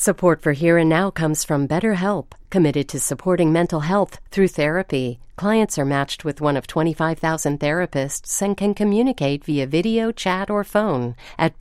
Support for Here and Now comes from BetterHelp, committed to supporting mental health through therapy. Clients are matched with one of 25,000 therapists and can communicate via video, chat, or phone at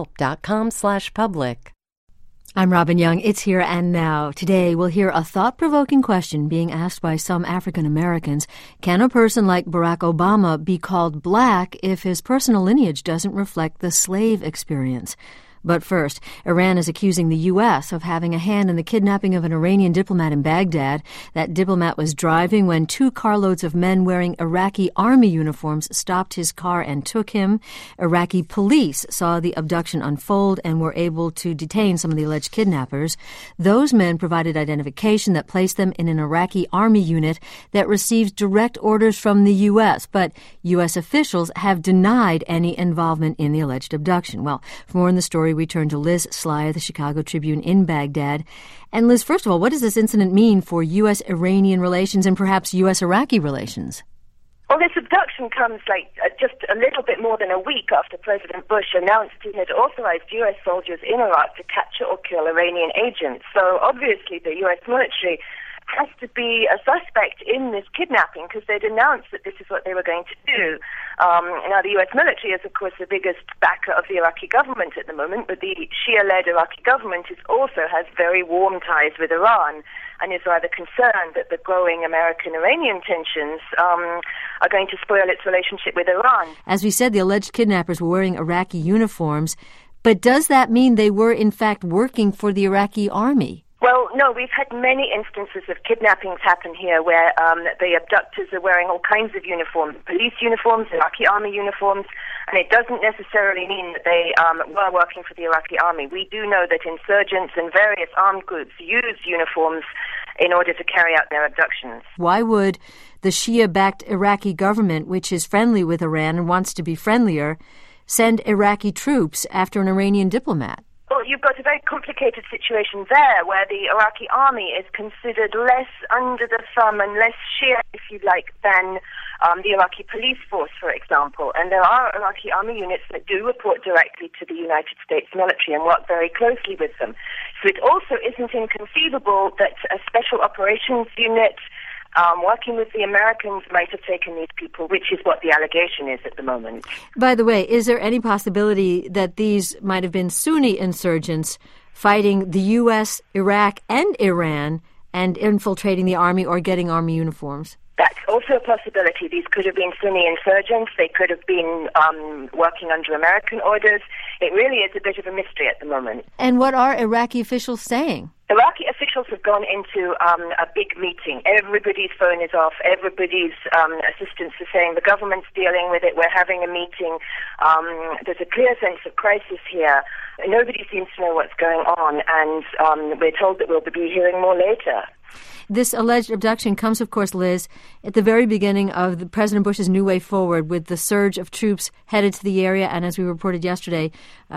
betterhelp.com/public. I'm Robin Young. It's Here and Now. Today, we'll hear a thought-provoking question being asked by some African Americans. Can a person like Barack Obama be called black if his personal lineage doesn't reflect the slave experience? But first, Iran is accusing the U.S. of having a hand in the kidnapping of an Iranian diplomat in Baghdad. That diplomat was driving when 2 carloads of men wearing Iraqi army uniforms stopped his car and took him. Iraqi police saw the abduction unfold and were able to detain some of the alleged kidnappers. Those men provided identification that placed them in an Iraqi army unit that received direct orders from the U.S., but U.S. officials have denied any involvement in the alleged abduction. Well, for more on the story, we turn to Liz Sly of the Chicago Tribune in Baghdad. And Liz, first of all, what does this incident mean for U.S.-Iranian relations and perhaps U.S.-Iraqi relations? Well, this abduction comes just a little bit more than a week after President Bush announced he had authorized U.S. soldiers in Iraq to capture or kill Iranian agents. So obviously the U.S. military has to be a suspect in this kidnapping because they'd announced that this is what they were going to do. Now, the U.S. military is, of course, the biggest backer of the Iraqi government at the moment, but the Shia-led Iraqi government also has very warm ties with Iran and is rather concerned that the growing American-Iranian tensions are going to spoil its relationship with Iran. As we said, the alleged kidnappers were wearing Iraqi uniforms, but does that mean they were, in fact, working for the Iraqi army? Well, no, we've had many instances of kidnappings happen here where the abductors are wearing all kinds of uniforms, police uniforms, Iraqi army uniforms, and it doesn't necessarily mean that they were working for the Iraqi army. We do know that insurgents and various armed groups use uniforms in order to carry out their abductions. Why would the Shia-backed Iraqi government, which is friendly with Iran and wants to be friendlier, send Iraqi troops after an Iranian diplomat? Well, you've got a very complicated situation there where the Iraqi army is considered less under the thumb and less Shia, if you like, than the Iraqi police force, for example. And there are Iraqi army units that do report directly to the United States military and work very closely with them. So it also isn't inconceivable that a special operations unit working with the Americans might have taken these people, which is what the allegation is at the moment. By the way, is there any possibility that these might have been Sunni insurgents fighting the U.S., Iraq, and Iran and infiltrating the army or getting army uniforms? That's also a possibility. These could have been Sunni insurgents. They could have been working under American orders. It really is a bit of a mystery at the moment. And what are Iraqi officials saying? Iraqi officials have gone into a big meeting. Everybody's phone is off. Everybody's assistants are saying the government's dealing with it. We're having a meeting. There's a clear sense of crisis here. Nobody seems to know what's going on, and we're told that we'll be hearing more later. This alleged abduction comes, of course, Liz, at the very beginning of President Bush's new way forward with the surge of troops headed to the area. And as we reported yesterday,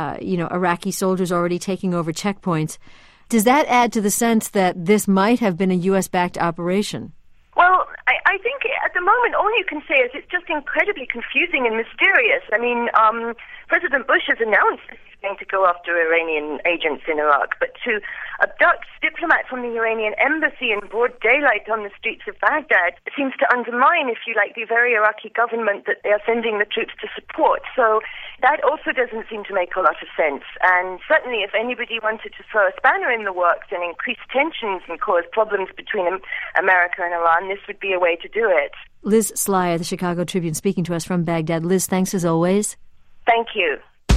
Iraqi soldiers already taking over checkpoints. Does that add to the sense that this might have been a U.S.-backed operation? Well, I think at the moment all you can say is it's just incredibly confusing and mysterious. I mean, President Bush has announced he's going to go after Iranian agents in Iraq, but to abduct diplomats from the Iranian embassy in broad daylight on the streets of Baghdad seems to undermine, if you like, the very Iraqi government that they're sending the troops to support. So that also doesn't seem to make a lot of sense. And certainly if anybody wanted to throw a spanner in the works and increase tensions and cause problems between America and Iran, this would be a way to do it. Liz Sly of the Chicago Tribune speaking to us from Baghdad. Liz, thanks as always. Thank you.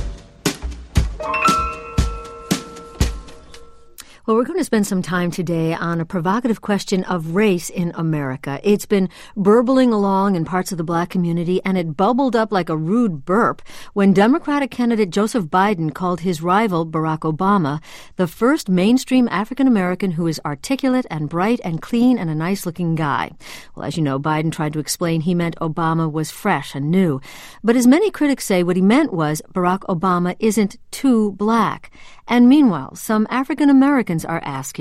Well, we're going to spend some time today on a provocative question of race in America. It's been burbling along in parts of the black community, and it bubbled up like a rude burp when Democratic candidate Joseph Biden called his rival, Barack Obama, the first mainstream African-American who is articulate and bright and clean and a nice-looking guy. Well, as you know, Biden tried to explain he meant Obama was fresh and new. But as many critics say, what he meant was Barack Obama isn't too black. And meanwhile, some African Americans are asking,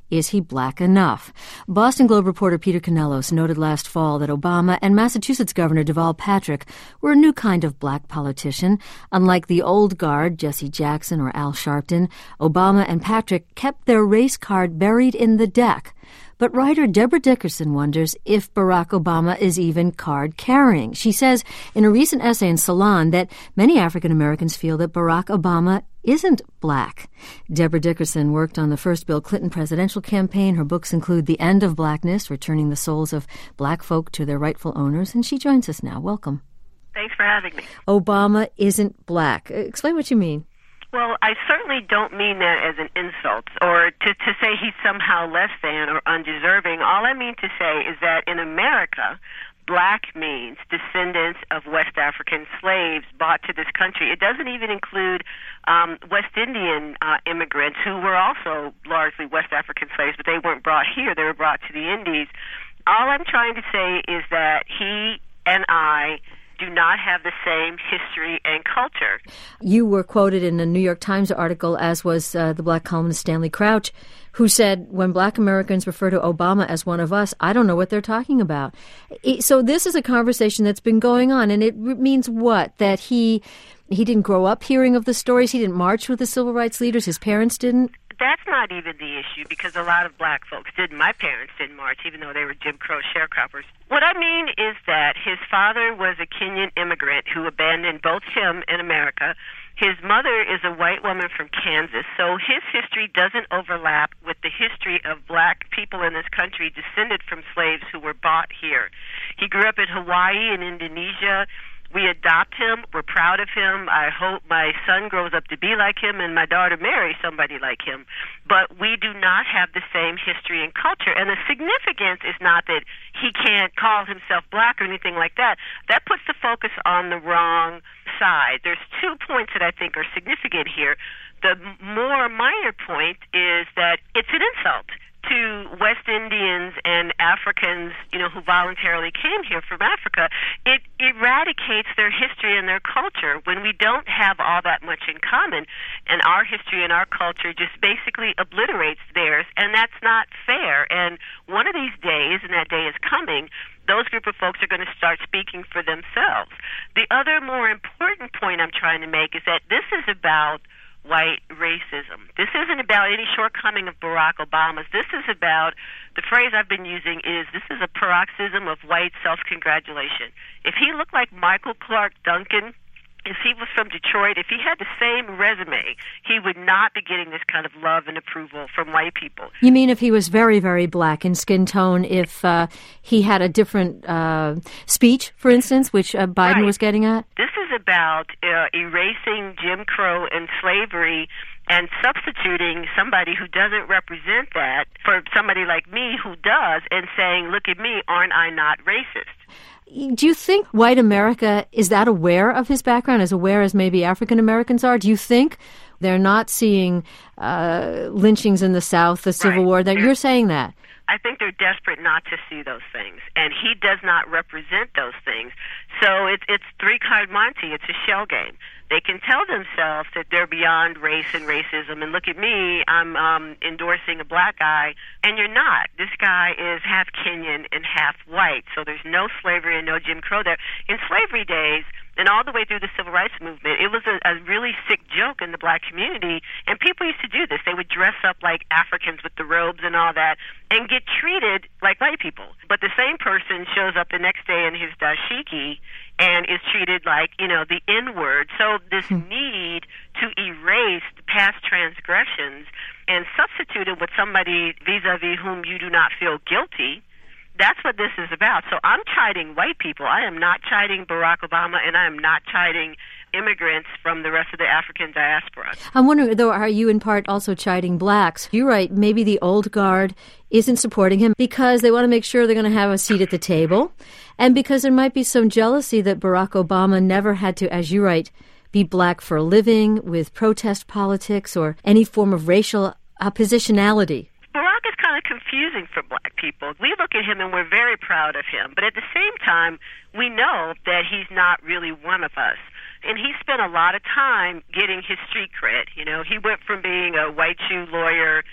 Is he black enough? Boston Globe reporter Peter Canellos noted last fall that Obama and Massachusetts Governor Deval Patrick were a new kind of black politician. Unlike the old guard, Jesse Jackson or Al Sharpton, Obama and Patrick kept their race card buried in the deck. But writer Deborah Dickerson wonders if Barack Obama is even card-carrying. She says in a recent essay in Salon that many African Americans feel that Barack Obama isn't black. Deborah Dickerson worked on the first Bill Clinton presidential campaign. Her books include The End of Blackness, Returning the Souls of Black Folk to Their Rightful Owners, and she joins us now. Welcome. Thanks for having me. Obama isn't black. Explain what you mean. Well, I certainly don't mean that as an insult or to say he's somehow less than or undeserving. All I mean to say is that in America, black means descendants of West African slaves brought to this country. It doesn't even include West Indian immigrants who were also largely West African slaves, but they weren't brought here. They were brought to the Indies. All I'm trying to say is that he and I do not have the same history and culture. You were quoted in a New York Times article, as was the black columnist Stanley Crouch, who said, when black Americans refer to Obama as one of us, I don't know what they're talking about. So this is a conversation that's been going on, and it means what? That he didn't grow up hearing of the stories, he didn't march with the civil rights leaders, his parents didn't? That's not even the issue, because a lot of black folks didn't. My parents didn't march, even though they were Jim Crow sharecroppers. What I mean is that his father was a Kenyan immigrant who abandoned both him and America. His mother is a white woman from Kansas, so his history doesn't overlap with the history of black people in this country descended from slaves who were bought here. He grew up in Hawaii and Indonesia. We adopt him. We're proud of him. I hope my son grows up to be like him and my daughter marries somebody like him. But we do not have the same history and culture. And the significance is not that he can't call himself black or anything like that. That puts the focus on the wrong side. There's 2 points that I think are significant here. The more minor point is that it's an insult to West Indians and Africans, who voluntarily came here from Africa. It eradicates their history and their culture when we don't have all that much in common, and our history and our culture just basically obliterates theirs, and that's not fair. And one of these days, and that day is coming, those group of folks are going to start speaking for themselves. The other more important point I'm trying to make is that this is about white racism. This isn't about any shortcoming of Barack Obama's. This is about, the phrase I've been using is, this is a paroxysm of white self-congratulation. If he looked like Michael Clark Duncan, if he was from Detroit, if he had the same resume, he would not be getting this kind of love and approval from white people. You mean if he was very, very black in skin tone, if he had a different speech, for instance, which Biden was getting at? This is about erasing Jim Crow and slavery and substituting somebody who doesn't represent that for somebody like me who does, and saying, look at me, aren't I not racist? Do you think white America is that aware of his background, as aware as maybe African Americans are? Do you think they're not seeing lynchings in the South, the Civil War? That you're saying that? I think they're desperate not to see those things, and he does not represent those things. So it's three-card Monty. It's a shell game. They can tell themselves that they're beyond race and racism, and look at me, I'm endorsing a black guy, and you're not. This guy is half Kenyan and half white, so there's no slavery and no Jim Crow there. In slavery days, and all the way through the Civil Rights Movement, it was a really sick joke in the black community, and people used to do this. They would dress up like Africans with the robes and all that and get treated like white people. But the same person shows up the next day in his dashiki and is treated like, the N-word. So this need to erase past transgressions and substitute it with somebody vis-a-vis whom you do not feel guilty, that's what this is about. So I'm chiding white people. I am not chiding Barack Obama, and I am not chiding immigrants from the rest of the African diaspora. I'm wondering, though, are you in part also chiding blacks? You're right, maybe the old guard isn't supporting him because they want to make sure they're going to have a seat at the table, and because there might be some jealousy that Barack Obama never had to, as you write, be black for a living with protest politics or any form of racial positionality. Barack is kind of confusing for black people. We look at him and we're very proud of him, but at the same time, we know that he's not really one of us. And he spent a lot of time getting his street cred. He went from being a white shoe lawyer to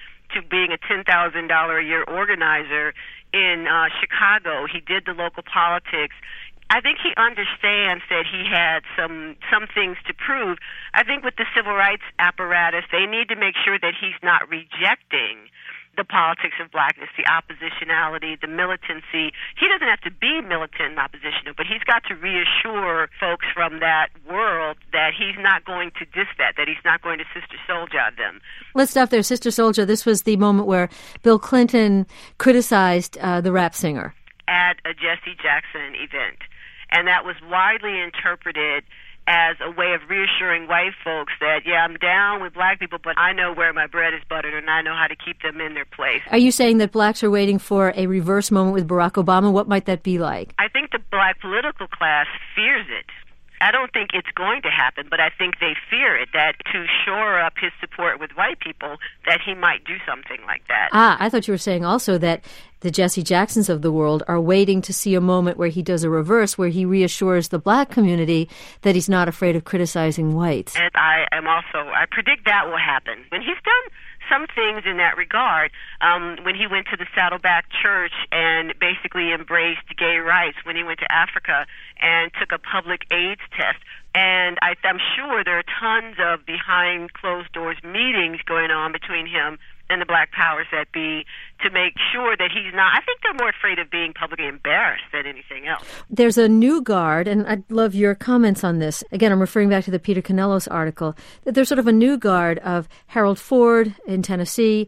being a $10,000 a year organizer in Chicago. He did the local politics. I think he understands that he had some things to prove. I think with the civil rights apparatus, they need to make sure that he's not rejecting the politics of blackness, the oppositionality, the militancy. He doesn't have to be militant and oppositional, but he's got to reassure folks from that world that he's not going to diss that he's not going to Sister Souljah them. Let's stop there. Sister Souljah, this was the moment where Bill Clinton criticized the rap singer at a Jesse Jackson event. And that was widely interpreted as a way of reassuring white folks that, yeah, I'm down with black people, but I know where my bread is buttered and I know how to keep them in their place. Are you saying that blacks are waiting for a reverse moment with Barack Obama? What might that be like? I think the black political class fears it. I don't think it's going to happen, but I think they fear it, that to shore up his support with white people, that he might do something like that. I thought you were saying also that the Jesse Jacksons of the world are waiting to see a moment where he does a reverse, where he reassures the black community that he's not afraid of criticizing whites. And I predict that will happen. And he's done some things in that regard. When he went to the Saddleback Church and basically embraced gay rights, when he went to Africa and took a public AIDS test. And I'm sure there are tons of behind closed doors meetings going on between him and the black powers that be to make sure that he's not. I think they're more afraid of being publicly embarrassed than anything else. There's a new guard, and I'd love your comments on this. Again, I'm referring back to the Peter Canellos article, that there's sort of a new guard of Harold Ford in Tennessee,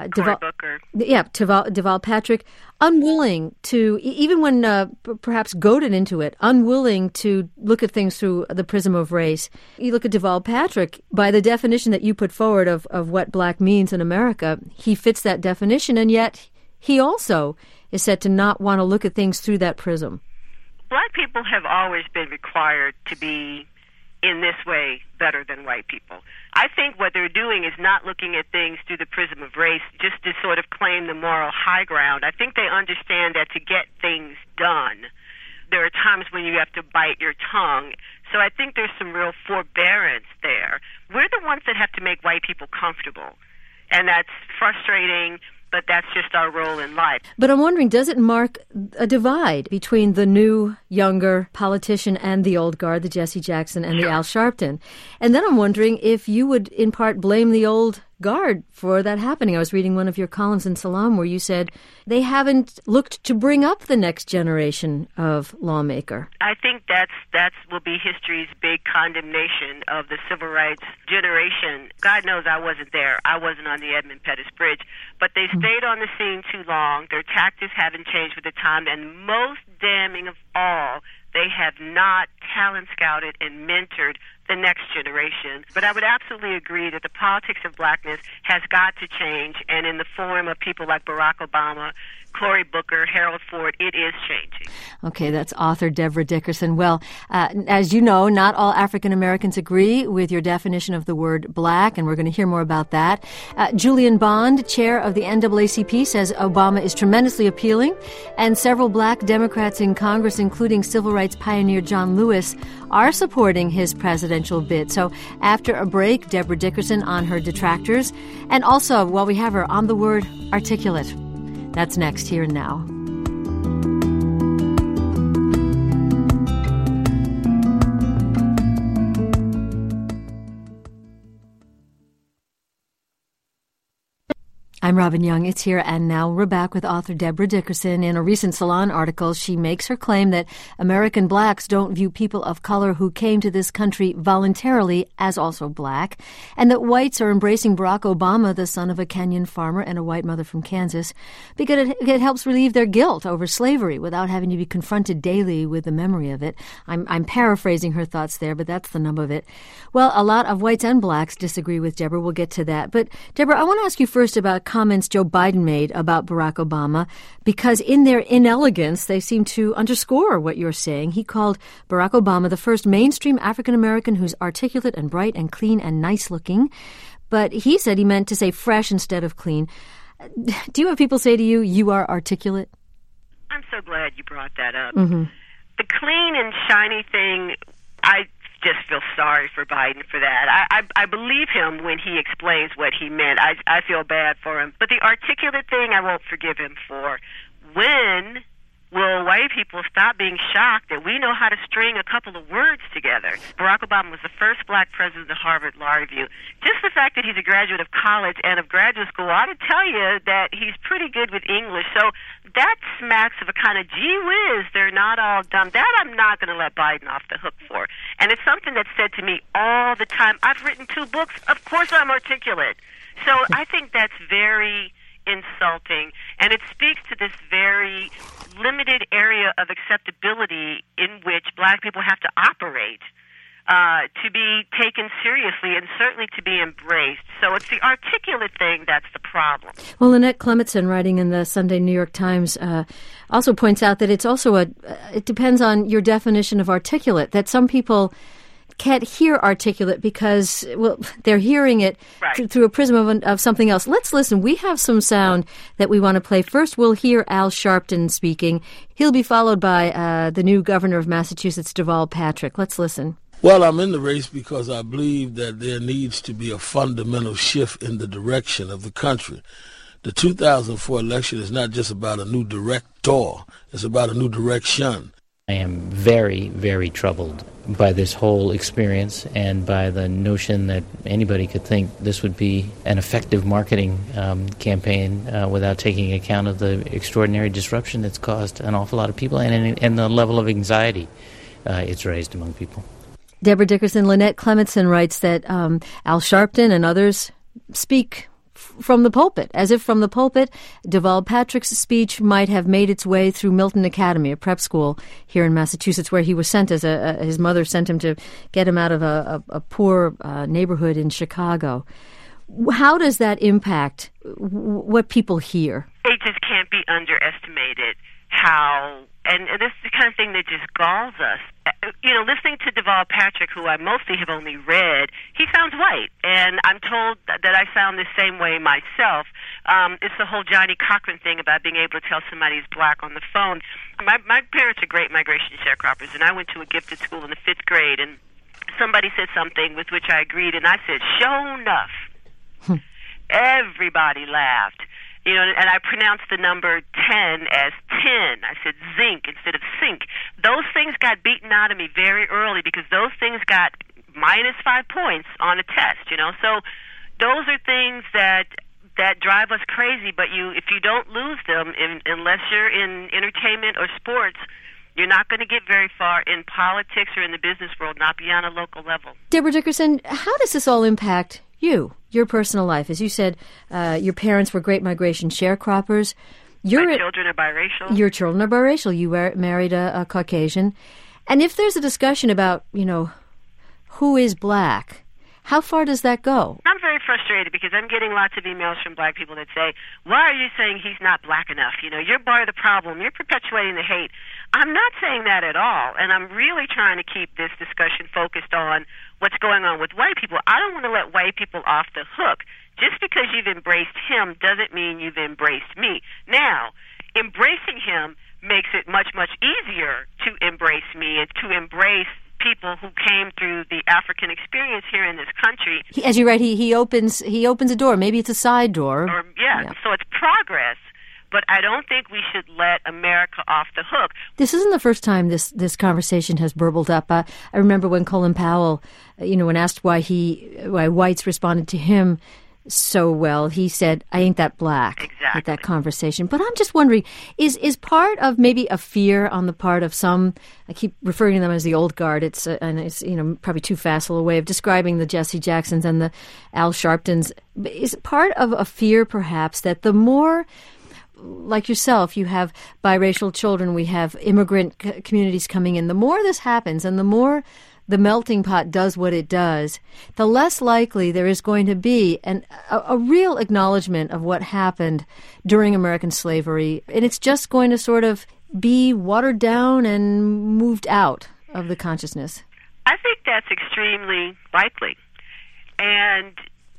Deval Patrick, unwilling to, even when perhaps goaded into it, unwilling to look at things through the prism of race. You look at Deval Patrick, by the definition that you put forward of what black means in America, he fits that definition, and yet he also is said to not want to look at things through that prism. Black people have always been required to be, in this way, better than white people. I think what they're doing is not looking at things through the prism of race just to sort of claim the moral high ground. I think they understand that to get things done, there are times when you have to bite your tongue. So I think there's some real forbearance there. We're the ones that have to make white people comfortable. And that's frustrating, but that's just our role in life. But I'm wondering, does it mark a divide between the new, younger politician and the old guard, the Jesse Jackson and the Al Sharpton? And then I'm wondering if you would, in part, blame the old guard for that happening. I was reading one of your columns in Salam where you said they haven't looked to bring up the next generation of lawmaker. I think that will be history's big condemnation of the civil rights generation. God knows I wasn't there. I wasn't on the Edmund Pettus Bridge. But they stayed on the scene too long. Their tactics haven't changed with the time. And most damning of all, they have not talent scouted and mentored the next generation. But I would absolutely agree that the politics of blackness has got to change, and in the form of people like Barack Obama, Cory Booker, Harold Ford, it is changing. Okay, that's author Deborah Dickerson. Well, as you know, not all African Americans agree with your definition of the word black, and we're going to hear more about that. Julian Bond, chair of the NAACP, says Obama is tremendously appealing, and several black Democrats in Congress, including civil rights pioneer John Lewis, are supporting his presidential bid. So after a break, Deborah Dickerson on her detractors, and also, while we have her, on the word articulate. That's next, Here and Now. I'm Robin Young. It's Here and Now. We're back with author Deborah Dickerson. In a recent Salon article, she makes her claim that American blacks don't view people of color who came to this country voluntarily as also black, and that whites are embracing Barack Obama, the son of a Kenyan farmer and a white mother from Kansas, because it helps relieve their guilt over slavery without having to be confronted daily with the memory of it. I'm paraphrasing her thoughts there, but that's the nub of it. Well, a lot of whites and blacks disagree with Deborah. We'll get to that. But, Deborah, I want to ask you first about comments Joe Biden made about Barack Obama, because in their inelegance, they seem to underscore what you're saying. He called Barack Obama the first mainstream African-American who's articulate and bright and clean and nice-looking. But he said he meant to say fresh instead of clean. Do you have people say to you, you are articulate? I'm so glad you brought that up. Mm-hmm. The clean and shiny thing, I just feel sorry for Biden for that. I believe him when he explains what he meant. I feel bad for him. But the articulate thing I won't forgive him for. When will white people stop being shocked that we know how to string a couple of words together? Barack Obama was the first black president of Harvard Law Review. Just the fact that he's a graduate of college and of graduate school ought to tell you that he's pretty good with English. So that smacks of a kind of, gee whiz, they're not all dumb. That I'm not going to let Biden off the hook for. And it's something that's said to me all the time. I've written 2 books. Of course I'm articulate. So I think that's very insulting, and it speaks to this very limited area of acceptability in which black people have to operate to be taken seriously and certainly to be embraced. So it's the articulate thing that's the problem. Well, Lynette Clemetson, writing in the Sunday New York Times, also points out that it's also it depends on your definition of articulate, that some people can't hear articulate because, well, they're hearing it through a prism of something else. Let's listen. We have some sound that we want to play. First, we'll hear Al Sharpton speaking. He'll be followed by the new governor of Massachusetts, Deval Patrick. Let's listen. Well, I'm in the race because I believe that there needs to be a fundamental shift in the direction of the country. The 2004 election is not just about a new director. It's about a new direction. I am very, very troubled by this whole experience and by the notion that anybody could think this would be an effective marketing campaign without taking account of the extraordinary disruption that's caused an awful lot of people and the level of anxiety it's raised among people. Deborah Dickerson, Lynette Clemetson writes that Al Sharpton and others speak from the pulpit, as if from the pulpit, Deval Patrick's speech might have made its way through Milton Academy, a prep school here in Massachusetts, where he was sent as his mother sent him to get him out of a poor neighborhood in Chicago. How does that impact what people hear? It just can't be underestimated how, and this is the kind of thing that just galls us. You know, listening to Deval Patrick, who I mostly have only read, he sounds white, and I'm told that I sound the same way myself. It's the whole Johnny Cochran thing about being able to tell somebody he's black on the phone. My parents are great migration sharecroppers, and I went to a gifted school in the 5th grade, and somebody said something with which I agreed, and I said, "Sure enough." Everybody laughed. You know, and I pronounced the number 10 as 10. I said zinc instead of sink. Those things got beaten out of me very early because those things got -5 points on a test, you know. So those are things that drive us crazy, but if you don't lose them, unless you're in entertainment or sports, you're not going to get very far in politics or in the business world, not beyond a local level. Deborah Dickerson, how does this all impact you, your personal life? As you said, your parents were great migration sharecroppers. My children are biracial. Your children are biracial. You married a Caucasian. And if there's a discussion about, you know, who is black, how far does that go? I'm very frustrated because I'm getting lots of emails from black people that say, "Why are you saying he's not black enough? You know, you're part of the problem. You're perpetuating the hate." I'm not saying that at all, and I'm really trying to keep this discussion focused on what's going on with white people. I don't want to let white people off the hook. Just because you've embraced him doesn't mean you've embraced me. Now, embracing him makes it much, much easier to embrace me and to embrace people who came through the African experience here in this country. As you write, he opens a door. Maybe it's a side door. Yeah, so it's progress. But I don't think we should let America off the hook. This isn't the first time this conversation has burbled up. I remember when Colin Powell, when asked why whites responded to him so well, he said, "I ain't that black." Exactly. At that conversation. But I'm just wondering, is part of maybe a fear on the part of some, I keep referring to them as the old guard, it's probably too facile a way of describing the Jesse Jacksons and the Al Sharptons, is part of a fear perhaps that the more, like yourself, you have biracial children, we have immigrant communities coming in, the more this happens and the more the melting pot does what it does, the less likely there is going to be a real acknowledgement of what happened during American slavery. And it's just going to sort of be watered down and moved out of the consciousness. I think that's extremely likely. And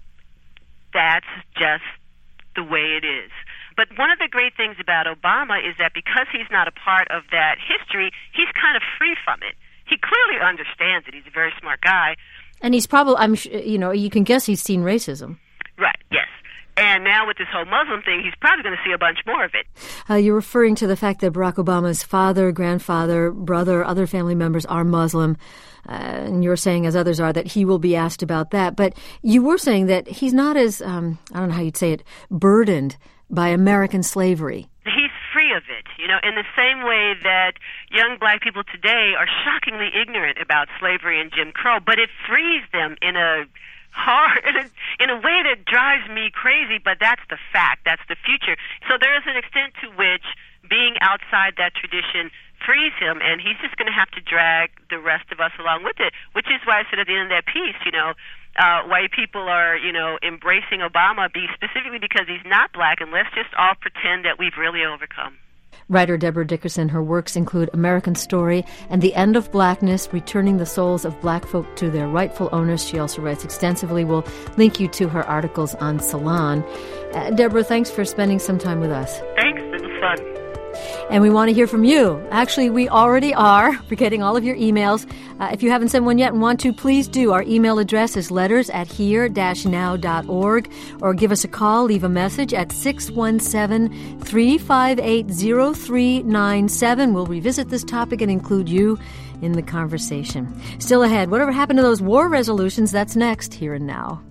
that's just the way it is. But one of the great things about Obama is that because he's not a part of that history, he's kind of free from it. he clearly understands it. He's a very smart guy. And he's probably, you can guess he's seen racism. Right, yes. And now with this whole Muslim thing, he's probably going to see a bunch more of it. You're referring to the fact that Barack Obama's father, grandfather, brother, other family members are Muslim. And you're saying, as others are, that he will be asked about that. But you were saying that he's not as, I don't know how you'd say it, burdened by American slavery. He's free of it, in the same way that young black people today are shockingly ignorant about slavery and Jim Crow, but it frees them in a way that drives me crazy, but that's the fact. That's the future. So there is an extent to which being outside that tradition frees him, and he's just going to have to drag the rest of us along with it, which is why I said at the end of that piece, white people are, embracing Obama specifically because he's not black, and let's just all pretend that we've really overcome. Writer Deborah Dickerson, her works include American Story and The End of Blackness, Returning the Souls of Black Folk to Their Rightful Owners. She also writes extensively. We'll link you to her articles on Salon. Deborah, thanks for spending some time with us. Thanks. It was fun. And we want to hear from you. Actually, we already are. We're getting all of your emails. If you haven't sent one yet and want to, please do. Our email address is letters@here-now.org, or give us a call, leave a message at 617-358-0397. We'll revisit this topic and include you in the conversation. Still ahead, whatever happened to those war resolutions, that's next, Here and Now.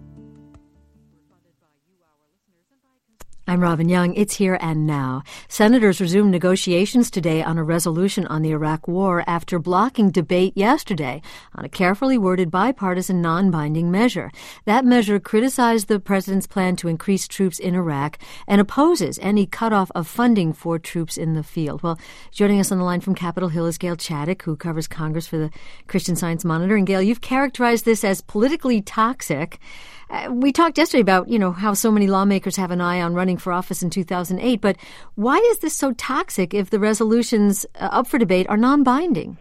I'm Robin Young. It's Here and Now. Senators resumed negotiations today on a resolution on the Iraq War after blocking debate yesterday on a carefully worded bipartisan non-binding measure. That measure criticized the president's plan to increase troops in Iraq and opposes any cutoff of funding for troops in the field. Well, joining us on the line from Capitol Hill is Gail Chaddock, who covers Congress for the Christian Science Monitor. And Gail, you've characterized this as politically toxic. We talked yesterday about, how so many lawmakers have an eye on running for office in 2008, but why is this so toxic if the resolutions up for debate are non-binding?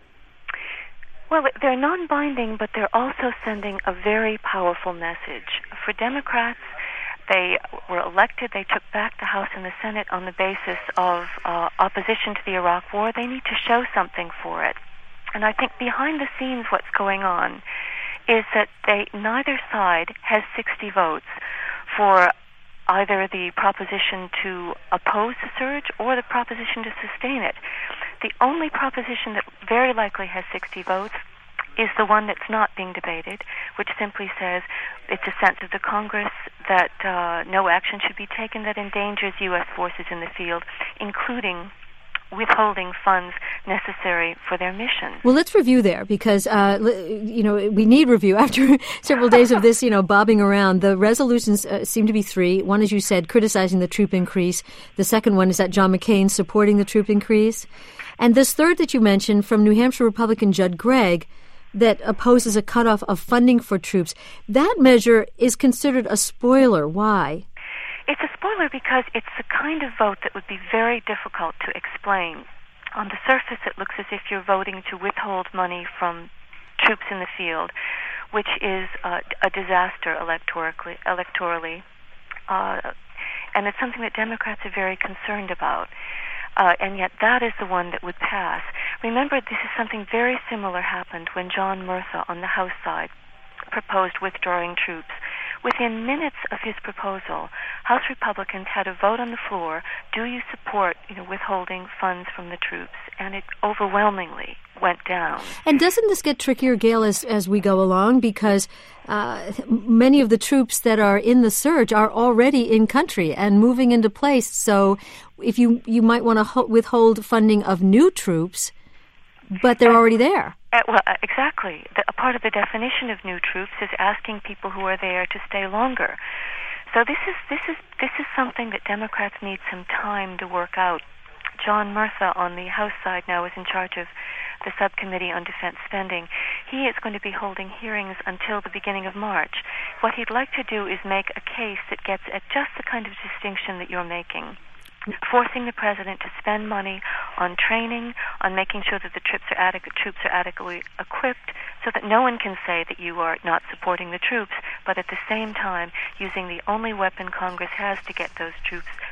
Well, they're non-binding, but they're also sending a very powerful message. For Democrats, they were elected, they took back the House and the Senate on the basis of opposition to the Iraq War. They need to show something for it. And I think behind the scenes what's going on is that neither side has 60 votes for either the proposition to oppose the surge or the proposition to sustain it. The only proposition that very likely has 60 votes is the one that's not being debated, which simply says it's a sense of the Congress that no action should be taken that endangers U.S. forces in the field, including withholding funds necessary for their mission. Well, let's review there because, we need review after several days of this, bobbing around. The resolutions seem to be three. One, as you said, criticizing the troop increase. The second one is that John McCain supporting the troop increase. And this third that you mentioned from New Hampshire Republican Judd Gregg that opposes a cutoff of funding for troops. That measure is considered a spoiler. Why? It's a spoiler because it's the kind of vote that would be very difficult to explain. On the surface, it looks as if you're voting to withhold money from troops in the field, which is a disaster electorally. And it's something that Democrats are very concerned about. And yet that is the one that would pass. Remember, this is something very similar happened when John Murtha on the House side proposed withdrawing troops. Within minutes of his proposal, House Republicans had a vote on the floor, do you support withholding funds from the troops? And it overwhelmingly went down. And doesn't this get trickier, Gail, as we go along? Because many of the troops that are in the surge are already in country and moving into place. So if you might want to withhold funding of new troops, but they're already there. Exactly. A part of the definition of new troops is asking people who are there to stay longer. So this is something that Democrats need some time to work out. John Murtha on the House side now is in charge of the Subcommittee on Defense Spending. He is going to be holding hearings until the beginning of March. What he'd like to do is make a case that gets at just the kind of distinction that you're making. Forcing the president to spend money on training, on making sure that the troops are adequately equipped, so that no one can say that you are not supporting the troops, but at the same time using the only weapon Congress has to get those troops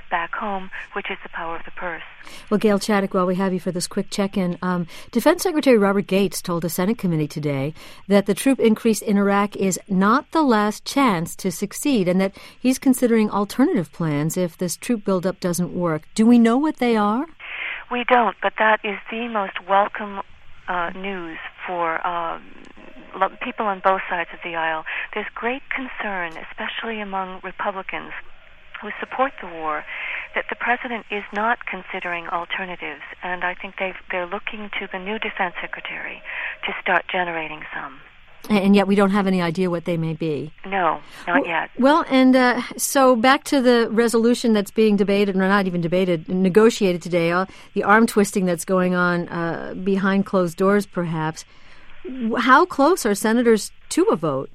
back home, which is the power of the purse. Well, Gail Chaddock, while we have you for this quick check-in, Defense Secretary Robert Gates told a Senate committee today that the troop increase in Iraq is not the last chance to succeed and that he's considering alternative plans if this troop buildup doesn't work. Do we know what they are? We don't, but that is the most welcome news for people on both sides of the aisle. There's great concern, especially among Republicans who support the war, that the president is not considering alternatives, and I think they're looking to the new defense secretary to start generating some. And yet we don't have any idea what they may be. No, not yet. Well, and so back to the resolution that's being debated, or not even debated, negotiated today, the arm twisting that's going on behind closed doors, perhaps. How close are senators to a vote?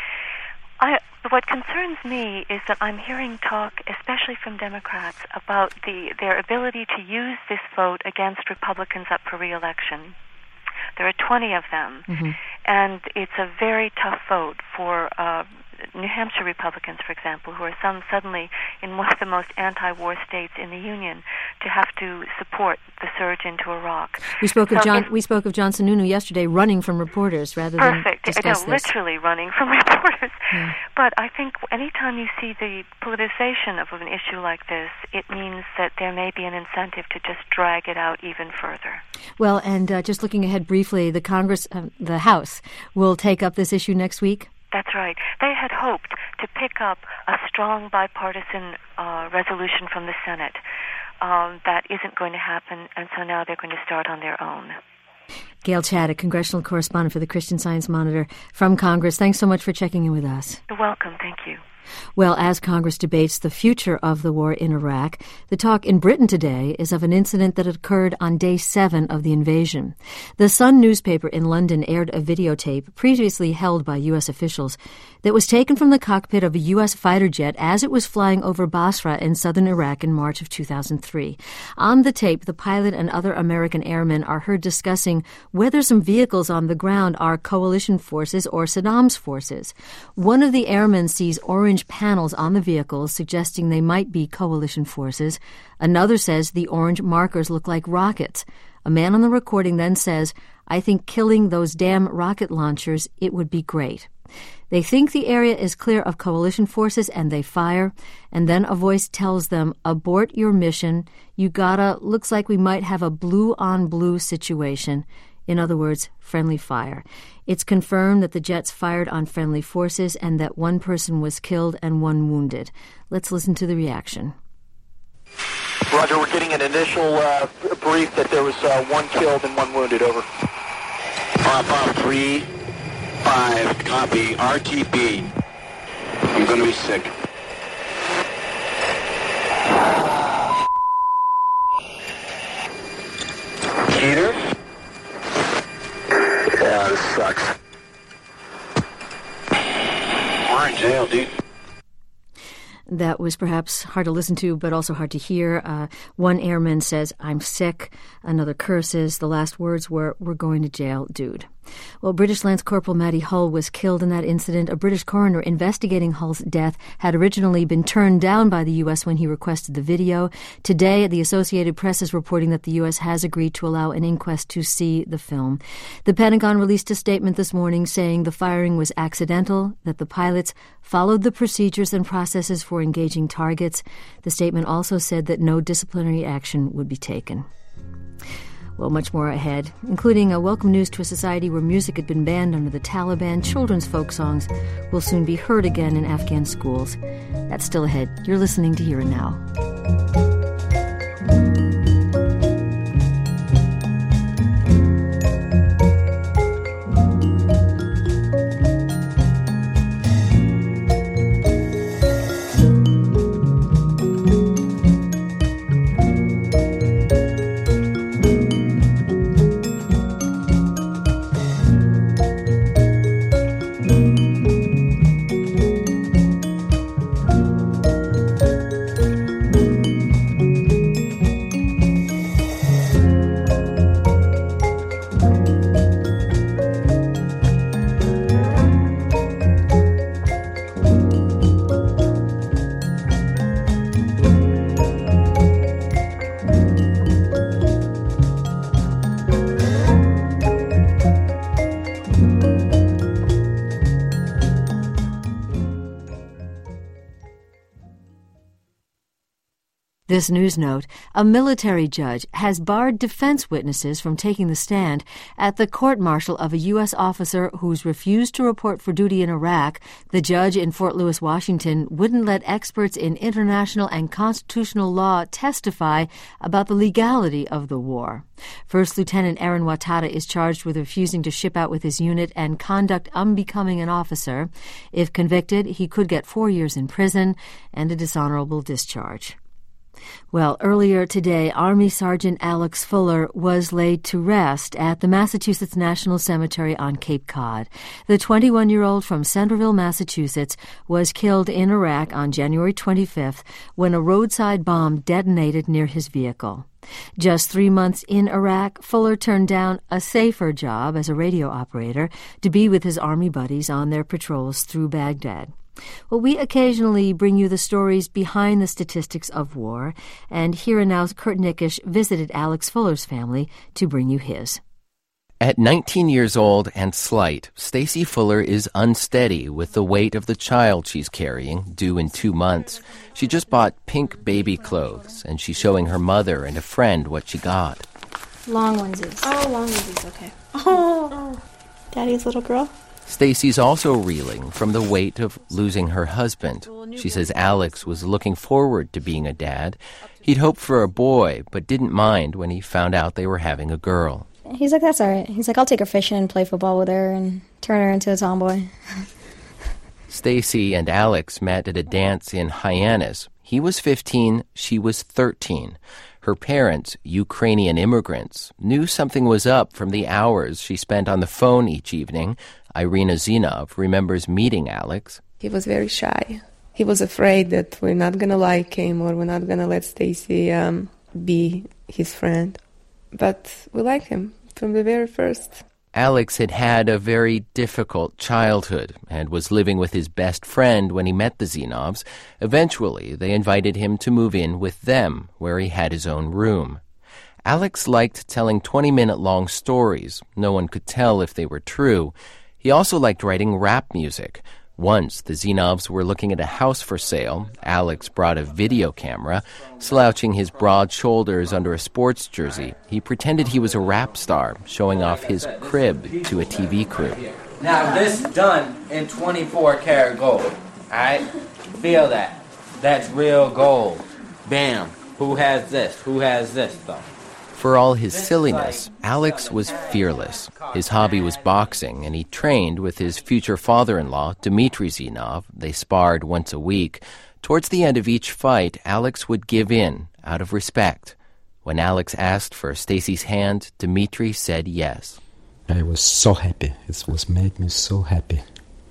What concerns me is that I'm hearing talk, especially from Democrats, about their ability to use this vote against Republicans up for re-election. There are 20 of them, and it's a very tough vote for New Hampshire Republicans, for example, who are suddenly in one of the most anti-war states in the Union, to have to support the surge into Iraq. We spoke of John Sununu yesterday, running from reporters rather than discuss this. Literally running from reporters. Yeah. But I think anytime you see the politicization of an issue like this, it means that there may be an incentive to just drag it out even further. Well, and just looking ahead briefly, the House will take up this issue next week. That's right. They had hoped to pick up a strong bipartisan resolution from the Senate. That isn't going to happen, and so now they're going to start on their own. Gail Chaddock, congressional correspondent for the Christian Science Monitor from Congress. Thanks so much for checking in with us. You're welcome. Thank you. Well, as Congress debates the future of the war in Iraq, the talk in Britain today is of an incident that occurred on day 7 of the invasion. The Sun newspaper in London aired a videotape previously held by U.S. officials that was taken from the cockpit of a U.S. fighter jet as it was flying over Basra in southern Iraq in March of 2003. On the tape, the pilot and other American airmen are heard discussing whether some vehicles on the ground are coalition forces or Saddam's forces. One of the airmen sees orange panels on the vehicles suggesting they might be coalition forces. Another says the orange markers look like rockets. A man on the recording then says, "I think killing those damn rocket launchers, it would be great." They think the area is clear of coalition forces and they fire, and then a voice tells them, "Abort your mission. Looks like we might have a blue-on-blue situation." In other words, friendly fire. It's confirmed that the jets fired on friendly forces and that one person was killed and one wounded. Let's listen to the reaction. Roger, we're getting an initial brief that there was one killed and one wounded, over. Pop 3-5, copy, RTB. I'm going to be sick. Peter? Yeah, this sucks. We're in jail, dude. That was perhaps hard to listen to, but also hard to hear. One airman says, "I'm sick." Another curses. The last words were, "We're going to jail, dude." Well, British Lance Corporal Matty Hull was killed in that incident. A British coroner investigating Hull's death had originally been turned down by the U.S. when he requested the video. Today, the Associated Press is reporting that the U.S. has agreed to allow an inquest to see the film. The Pentagon released a statement this morning saying the firing was accidental, that the pilots followed the procedures and processes for engaging targets. The statement also said that no disciplinary action would be taken. Well, much more ahead, including a welcome news to a society where music had been banned under the Taliban. Children's folk songs will soon be heard again in Afghan schools. That's still ahead. You're listening to Here and Now. This news note: a military judge has barred defense witnesses from taking the stand at the court-martial of a U.S. officer who's refused to report for duty in Iraq. The judge in Fort Lewis, Washington, wouldn't let experts in international and constitutional law testify about the legality of the war. First Lieutenant Aaron Watada is charged with refusing to ship out with his unit and conduct unbecoming an officer. If convicted, he could get 4 years in prison and a dishonorable discharge. Well, earlier today, Army Sergeant Alex Fuller was laid to rest at the Massachusetts National Cemetery on Cape Cod. The 21-year-old from Centerville, Massachusetts, was killed in Iraq on January 25th when a roadside bomb detonated near his vehicle. Just 3 months in Iraq, Fuller turned down a safer job as a radio operator to be with his Army buddies on their patrols through Baghdad. Well, we occasionally bring you the stories behind the statistics of war, and Here and Now's Kurt Nickisch visited Alex Fuller's family to bring you his. At 19 years old and slight, Stacy Fuller is unsteady with the weight of the child she's carrying, due in 2 months. She just bought pink baby clothes, and she's showing her mother and a friend what she got. Long onesies. Oh, long onesies, okay. Oh, Daddy's little girl. Stacy's also reeling from the weight of losing her husband. She says Alex was looking forward to being a dad. He'd hoped for a boy, but didn't mind when he found out they were having a girl. He's like, that's all right. He's like, I'll take her fishing and play football with her and turn her into a tomboy. Stacy and Alex met at a dance in Hyannis. He was 15, she was 13. Her parents, Ukrainian immigrants, knew something was up from the hours she spent on the phone each evening. Irina Zinov remembers meeting Alex. He was very shy. He was afraid that we're not going to like him or we're not going to let Stacy be his friend. But we liked him from the very first. Alex had had a very difficult childhood and was living with his best friend when he met the Zinovs. Eventually, they invited him to move in with them, where he had his own room. Alex liked telling 20-minute-long stories. No one could tell if they were true. He also liked writing rap music. Once, the Zinovs were looking at a house for sale. Alex brought a video camera. Slouching his broad shoulders under a sports jersey, he pretended he was a rap star, showing off his crib to a TV crew. Now, this is done in 24-karat gold. All right? Feel that. That's real gold. Bam. Who has this? Who has this, though? For all his silliness, Alex was fearless. His hobby was boxing, and he trained with his future father-in-law, Dmitry Zinov. They sparred once a week. Towards the end of each fight, Alex would give in, out of respect. When Alex asked for Stacy's hand, Dmitry said yes. I was so happy. It was made me so happy.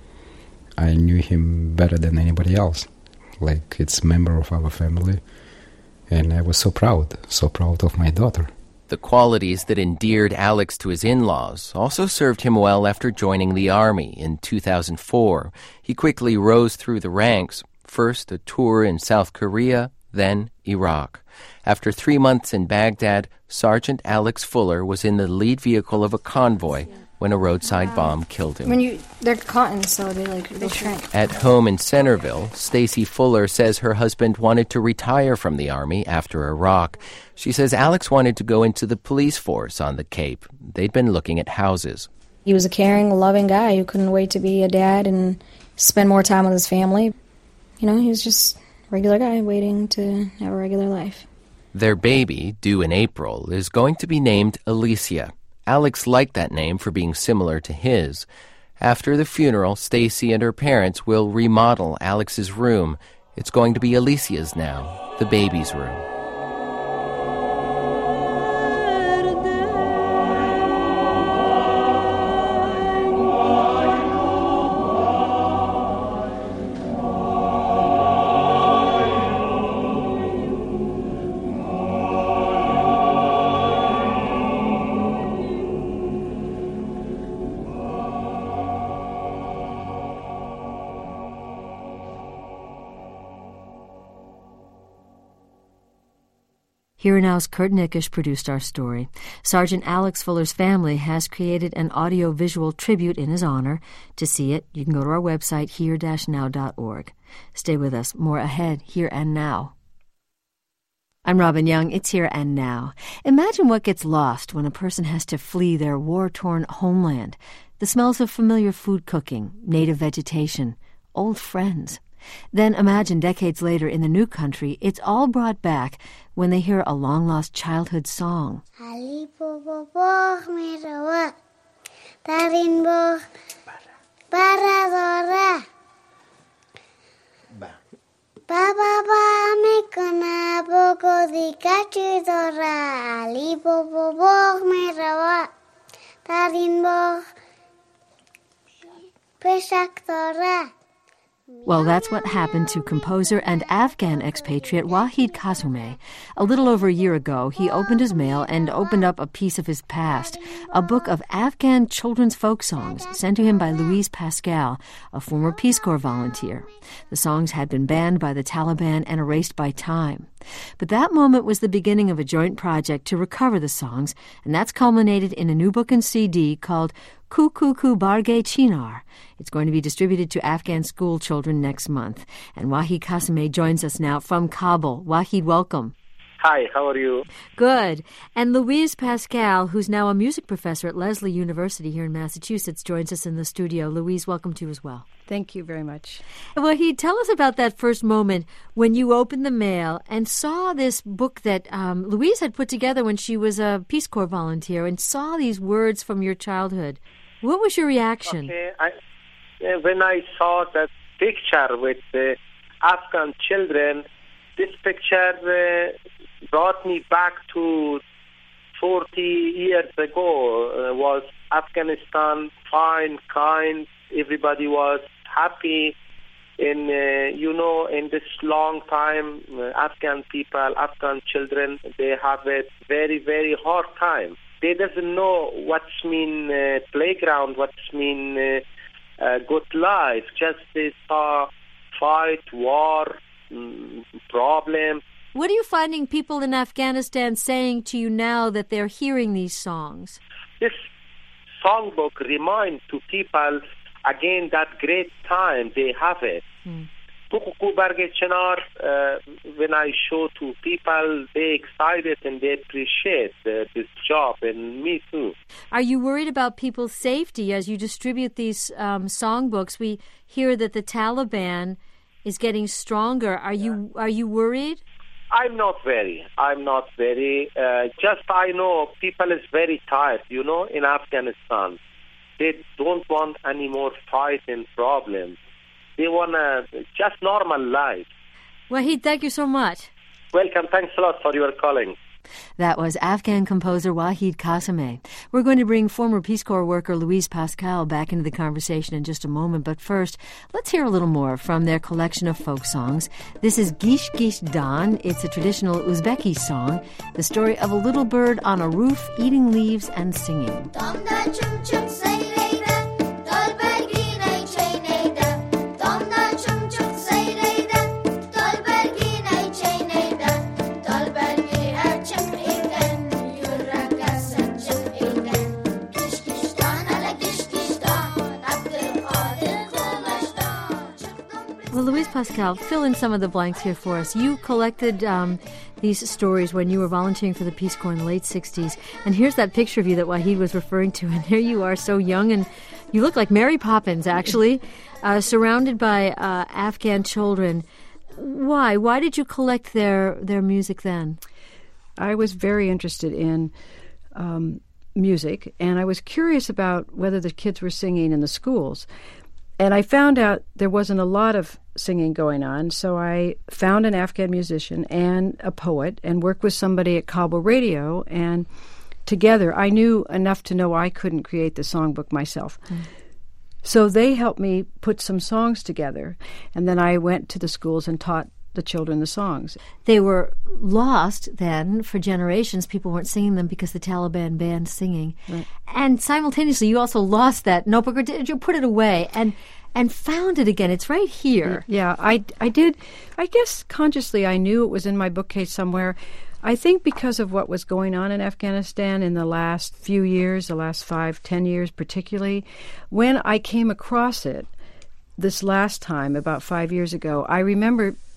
I knew him better than anybody else, like it's a member of our family. And I was so proud of my daughter. The qualities that endeared Alex to his in-laws also served him well after joining the Army in 2004. He quickly rose through the ranks, first a tour in South Korea, then Iraq. After 3 months in Baghdad, Sergeant Alex Fuller was in the lead vehicle of a convoy when a roadside bomb killed him. They're cotton, so they shrink. At home in Centerville, Stacy Fuller says her husband wanted to retire from the Army after Iraq. She says Alex wanted to go into the police force on the Cape. They'd been looking at houses. He was a caring, loving guy who couldn't wait to be a dad and spend more time with his family. He was just a regular guy waiting to have a regular life. Their baby, due in April, is going to be named Alicia. Alex liked that name for being similar to his. After the funeral, Stacy and her parents will remodel Alex's room. It's going to be Alicia's now, the baby's room. Here Now's Kurt Nickisch produced our story. Sergeant Alex Fuller's family has created an audio-visual tribute in his honor. To see it, you can go to our website, here-now.org. Stay with us. More ahead, Here and Now. I'm Robin Young. It's Here and Now. Imagine what gets lost when a person has to flee their war-torn homeland. The smells of familiar food cooking, native vegetation, old friends. Then imagine decades later in the new country, it's all brought back when they hear a long-lost childhood song. Well, that's what happened to composer and Afghan expatriate Wahid Khazzoumeh. A little over a year ago, he opened his mail and opened up a piece of his past, a book of Afghan children's folk songs sent to him by Louise Pascal, a former Peace Corps volunteer. The songs had been banned by the Taliban and erased by time. But that moment was the beginning of a joint project to recover the songs, and that's culminated in a new book and CD called Ku Ku Ku Barge Chinar. It's going to be distributed to Afghan school children next month. And Wahid Khazzoumeh joins us now from Kabul. Wahid, welcome. Hi, how are you? Good. And Louise Pascal, who's now a music professor at Lesley University here in Massachusetts, joins us in the studio. Louise, welcome to you as well. Thank you very much. Wahid, tell us about that first moment when you opened the mail and saw this book that Louise had put together when she was a Peace Corps volunteer and saw these words from your childhood. What was your reaction? Okay, when I saw that picture with the Afghan children, this picture brought me back to 40 years ago. Was Afghanistan fine, kind, everybody was happy. In this long time, Afghan people, Afghan children, they have a very, very hard time. They doesn't know what's mean playground, what's mean good life. Just they saw fight, war, problem. What are you finding people in Afghanistan saying to you now that they're hearing these songs? This songbook reminds to people again that great time they have it. When I show to people, they excited and they appreciate this job, and me too. Are you worried about people's safety as you distribute these songbooks? We hear that the Taliban is getting stronger. Are you worried? I'm not very. Just I know people is very tired, in Afghanistan. They don't want any more fight and problems. They want just normal life. Wahid, thank you so much. Welcome. Thanks a lot for your calling. That was Afghan composer Wahid Khazzoumeh. We're going to bring former Peace Corps worker Louise Pascal back into the conversation in just a moment. But first, let's hear a little more from their collection of folk songs. This is Gish Gish Dan. It's a traditional Uzbeki song, the story of a little bird on a roof eating leaves and singing. Well, Louise Pascal, fill in some of the blanks here for us. You collected these stories when you were volunteering for the Peace Corps in the late 60s. And here's that picture of you that Wahid was referring to. And here you are, so young, and you look like Mary Poppins, actually, surrounded by Afghan children. Why? Why did you collect their music then? I was very interested in music, and I was curious about whether the kids were singing in the schools. And I found out there wasn't a lot of singing going on, so I found an Afghan musician and a poet and worked with somebody at Kabul Radio, and together I knew enough to know I couldn't create the songbook myself. So they helped me put some songs together, and then I went to the schools and taught the children the songs. They were lost then for generations. People weren't singing them because the Taliban banned singing. Right. And simultaneously, you also lost that notebook, or did you put it away and found it again? It's right here. Yeah, I did. I guess consciously I knew it was in my bookcase somewhere. I think because of what was going on in Afghanistan in the last few years, the last 5-10 years particularly, when I came across it this last time, about 5 years ago, I remember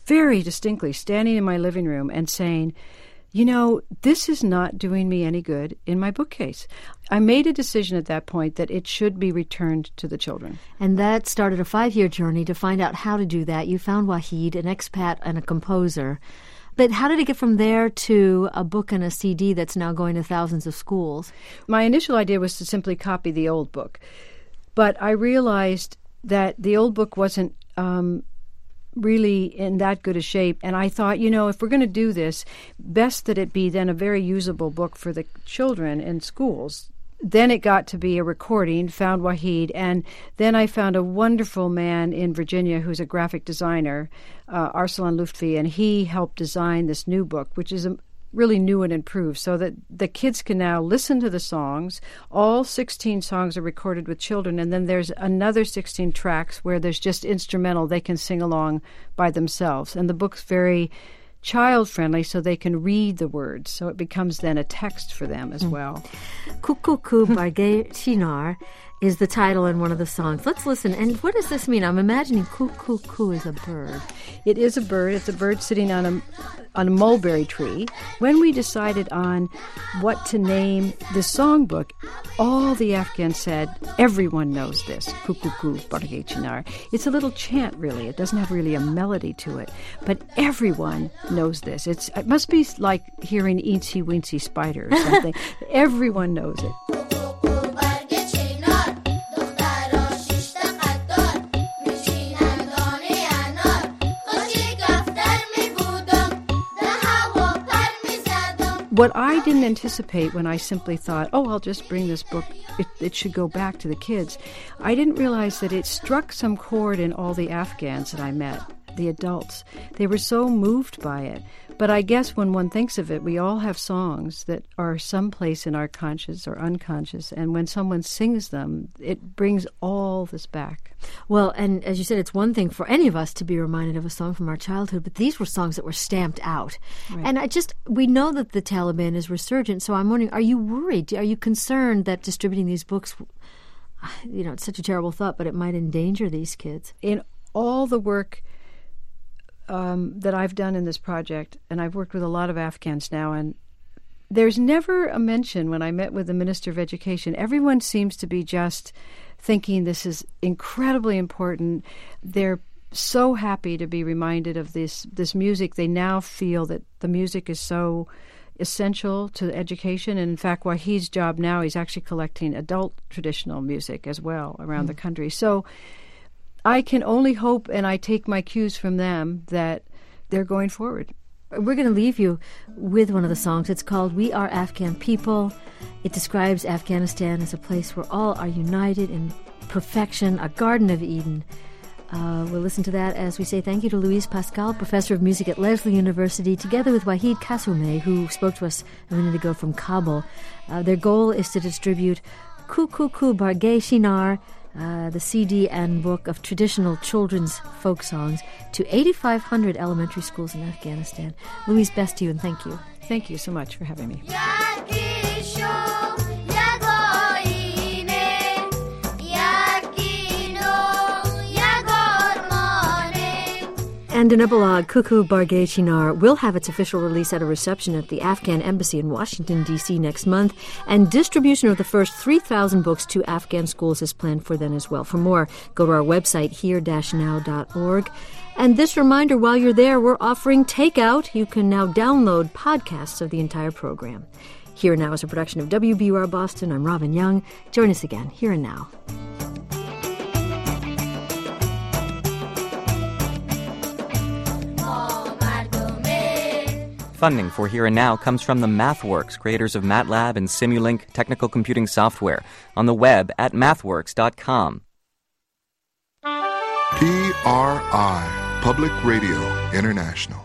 very distinctly standing in my living room and saying, this is not doing me any good in my bookcase. I made a decision at that point that it should be returned to the children. And that started a 5-year journey to find out how to do that. You found Wahid, an expat and a composer. But how did it get from there to a book and a CD that's now going to thousands of schools? My initial idea was to simply copy the old book. But I realized that the old book wasn't really in that good a shape. And I thought, if we're going to do this, best that it be then a very usable book for the children in schools. Then it got to be a recording, found Wahid, and then I found a wonderful man in Virginia who's a graphic designer, Arsalan Lutfi, and he helped design this new book, which is really new and improved, so that the kids can now listen to the songs. All 16 songs are recorded with children, and then there's another 16 tracks where there's just instrumental. They can sing along by themselves. And the book's very child-friendly, so they can read the words. So it becomes then a text for them as well. Kukuku Barge Shinar is the title in one of the songs. Let's listen. And what does this mean? I'm imagining kukuku is a bird. It is a bird. It's a bird sitting on a mulberry tree. When we decided on what to name the songbook, all the Afghans said, everyone knows this, Kukuku Barge Chinar. It's a little chant, really. It doesn't have really a melody to it. But everyone knows this. It must be like hearing Eensy Weensy Spider or something. Everyone knows it. What I didn't anticipate when I simply thought, I'll just bring this book, it should go back to the kids, I didn't realize that it struck some chord in all the Afghans that I met, the adults. They were so moved by it. But I guess when one thinks of it, we all have songs that are someplace in our conscious or unconscious, and when someone sings them, it brings all this back. Well, and as you said, it's one thing for any of us to be reminded of a song from our childhood, but these were songs that were stamped out. Right. And we know that the Taliban is resurgent, so I'm wondering, are you worried? Are you concerned that distributing these books, it's such a terrible thought, but it might endanger these kids? In all the work that I've done in this project, and I've worked with a lot of Afghans now, and there's never a mention when I met with the Minister of Education. Everyone seems to be just thinking this is incredibly important. They're so happy to be reminded of this music. They now feel that the music is so essential to education. And in fact, Wahid's job now, he's actually collecting adult traditional music as well around the country. So I can only hope, and I take my cues from them, that they're going forward. We're going to leave you with one of the songs. It's called We Are Afghan People. It describes Afghanistan as a place where all are united in perfection, a Garden of Eden. We'll listen to that as we say thank you to Louise Pascal, professor of music at Lesley University, together with Wahid Kasumeh, who spoke to us a minute ago from Kabul. Their goal is to distribute Kukuku Barge Shinar, the CD and book of traditional children's folk songs, to 8,500 elementary schools in Afghanistan. Louise, best to you, and thank you. Thank you so much for having me. And an epilogue, Kuku Barge Chinar, will have its official release at a reception at the Afghan Embassy in Washington, D.C. next month, and distribution of the first 3,000 books to Afghan schools is planned for then as well. For more, go to our website, here-now.org. And this reminder, while you're there, we're offering takeout. You can now download podcasts of the entire program. Here Now is a production of WBUR Boston. I'm Robin Young. Join us again, Here and Now. Funding for Here and Now comes from the MathWorks, creators of MATLAB and Simulink technical computing software, on the web at mathworks.com. PRI, Public Radio International.